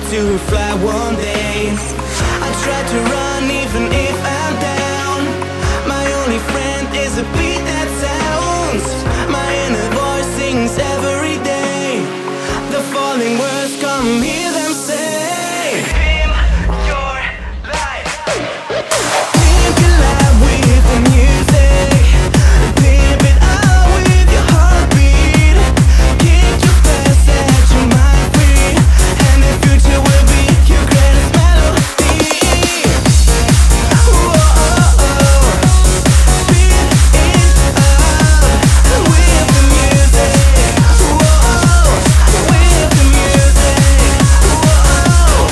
to fly one day. I try to run even if I'm down. My only friend is a beat that sounds. My inner voice sings every day. The falling words come, hear them say, dim your light. Pimp your life with the music. Pimp it up with your heartbeat. Kick your past, set your mind free, and the future will be your greatest melody. Whoa, pimp it up with the music. Whoa, with the music. Whoa.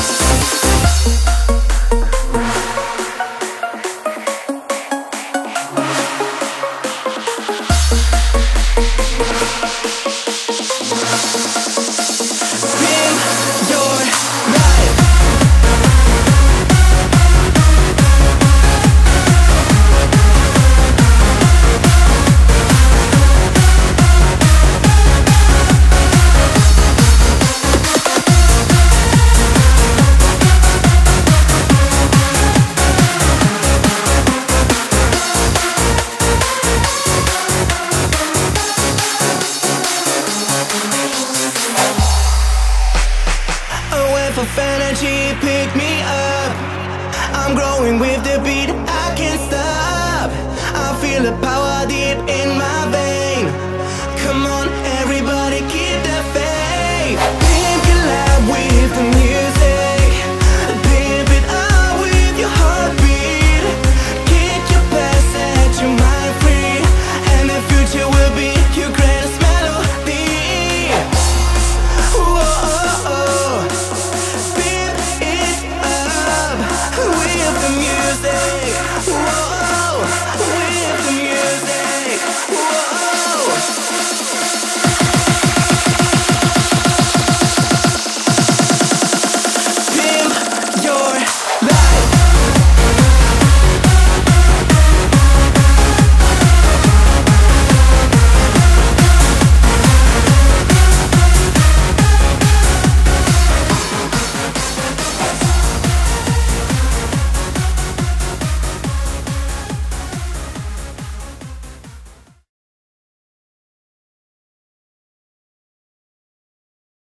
Pimp your life. A wave of energy pick me up. I'm growing with the beat, I can't stop. I feel the power, the